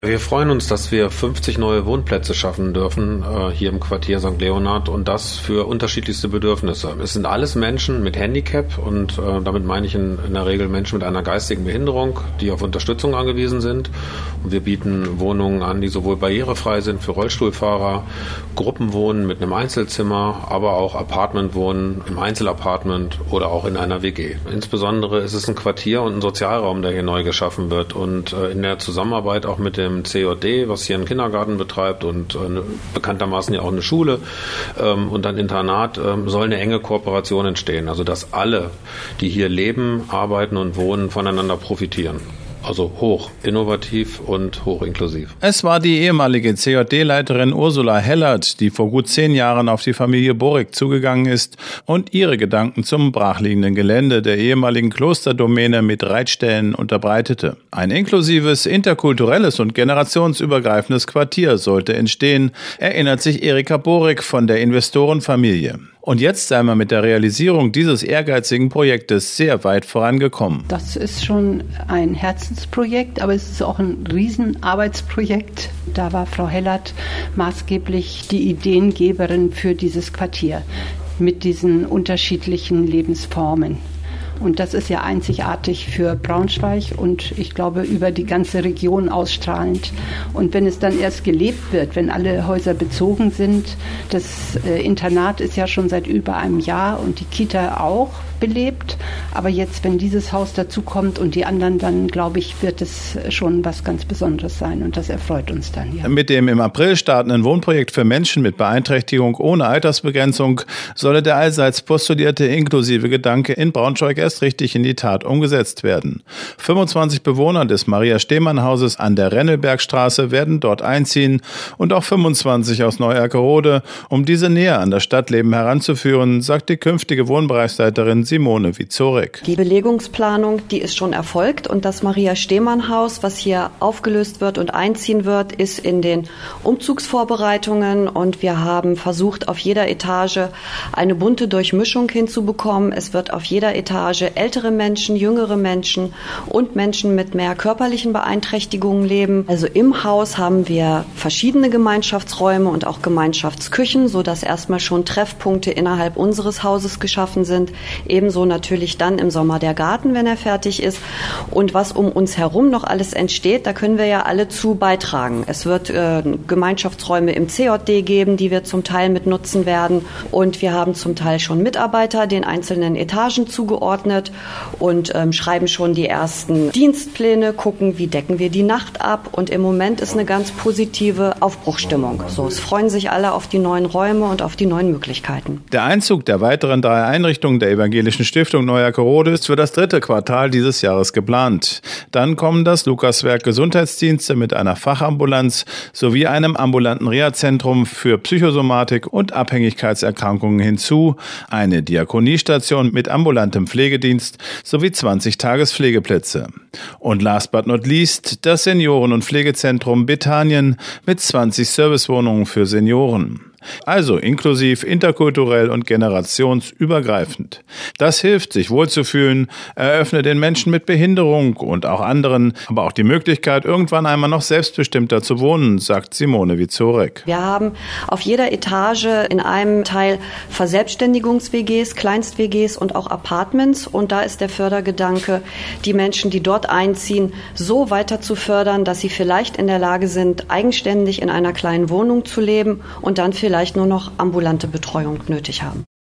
Wir freuen uns, dass wir 50 neue Wohnplätze schaffen dürfen hier im Quartier St. Leonhard und das für unterschiedlichste Bedürfnisse. Es sind alles Menschen mit Handicap und damit meine ich in der Regel Menschen mit einer geistigen Behinderung, die auf Unterstützung angewiesen sind. Und wir bieten Wohnungen an, die sowohl barrierefrei sind für Rollstuhlfahrer, Gruppenwohnen mit einem Einzelzimmer, aber auch Apartmentwohnen im Einzelapartment oder auch in einer WG. Insbesondere ist es ein Quartier und ein Sozialraum, der hier neu geschaffen wird und in der Zusammenarbeit auch mit dem CJD, was hier einen Kindergarten betreibt und bekanntermaßen ja auch eine Schule und ein Internat, soll eine enge Kooperation entstehen. Also dass alle, die hier leben, arbeiten und wohnen, voneinander profitieren. Also hoch innovativ und hoch inklusiv. Es war die ehemalige CJD-Leiterin Ursula Hellert, die vor gut 10 Jahren auf die Familie Borik zugegangen ist und ihre Gedanken zum brachliegenden Gelände der ehemaligen Klosterdomäne mit Reitstellen unterbreitete. Ein inklusives, interkulturelles und generationsübergreifendes Quartier sollte entstehen, erinnert sich Erika Borik von der Investorenfamilie. Und jetzt sei man mit der Realisierung dieses ehrgeizigen Projektes sehr weit vorangekommen. Das ist schon ein Herzensprojekt, aber es ist auch ein Riesenarbeitsprojekt. Da war Frau Hellert maßgeblich die Ideengeberin für dieses Quartier mit diesen unterschiedlichen Lebensformen. Und das ist ja einzigartig für Braunschweig und ich glaube über die ganze Region ausstrahlend. Und wenn es dann erst gelebt wird, wenn alle Häuser bezogen sind, das Internat ist ja schon seit über einem Jahr und die Kita auch belebt. Aber jetzt, wenn dieses Haus dazukommt und die anderen, dann glaube ich, wird es schon was ganz Besonderes sein und das erfreut uns dann. Ja. Mit dem im April startenden Wohnprojekt für Menschen mit Beeinträchtigung ohne Altersbegrenzung solle der allseits postulierte inklusive Gedanke in Braunschweig erst richtig in die Tat umgesetzt werden. 25 Bewohner des Maria-Stehmann-Hauses an der Rennelbergstraße werden dort einziehen und auch 25 aus Neu-Erkerode, um diese näher an das Stadtleben heranzuführen, sagt die künftige Wohnbereichsleiterin Simone Wiczorek. Die Belegungsplanung, die ist schon erfolgt und das Maria-Stehmann-Haus, was hier aufgelöst wird und einziehen wird, ist in den Umzugsvorbereitungen und wir haben versucht, auf jeder Etage eine bunte Durchmischung hinzubekommen. Es wird auf jeder Etage ältere Menschen, jüngere Menschen und Menschen mit mehr körperlichen Beeinträchtigungen leben. Also im Haus haben wir verschiedene Gemeinschaftsräume und auch Gemeinschaftsküchen, sodass erstmal schon Treffpunkte innerhalb unseres Hauses geschaffen sind. Ebenso natürlich dann im Sommer der Garten, wenn er fertig ist. Und was um uns herum noch alles entsteht, da können wir ja alle zu beitragen. Es wird Gemeinschaftsräume im CJD geben, die wir zum Teil mit nutzen werden. Und wir haben zum Teil schon Mitarbeiter den einzelnen Etagen zugeordnet und schreiben schon die ersten Dienstpläne, gucken, wie decken wir die Nacht ab. Und im Moment ist eine ganz positive Aufbruchsstimmung. So, es freuen sich alle auf die neuen Räume und auf die neuen Möglichkeiten. Der Einzug der weiteren 3 Einrichtungen der Evangelischen Stiftung Neu-Erkerode ist für das 3. Quartal dieses Jahres geplant. Dann kommen das Lukaswerk Gesundheitsdienste mit einer Fachambulanz sowie einem ambulanten Reha-Zentrum für Psychosomatik und Abhängigkeitserkrankungen hinzu, eine Diakoniestation mit ambulantem Pflegedienst sowie 20 Tagespflegeplätze. Und last but not least das Senioren- und Pflegezentrum Bethanien mit 20 Servicewohnungen für Senioren. Also inklusiv, interkulturell und generationsübergreifend. Das hilft, sich wohlzufühlen, eröffnet den Menschen mit Behinderung und auch anderen, aber auch die Möglichkeit, irgendwann einmal noch selbstbestimmter zu wohnen, sagt Simone Wiczorek. Wir haben auf jeder Etage in einem Teil Verselbstständigungs-WGs, Kleinst-WGs und auch Apartments. Und da ist der Fördergedanke, die Menschen, die dort einziehen, so weiter zu fördern, dass sie vielleicht in der Lage sind, eigenständig in einer kleinen Wohnung zu leben und dann vielleicht nur noch ambulante Betreuung nötig haben.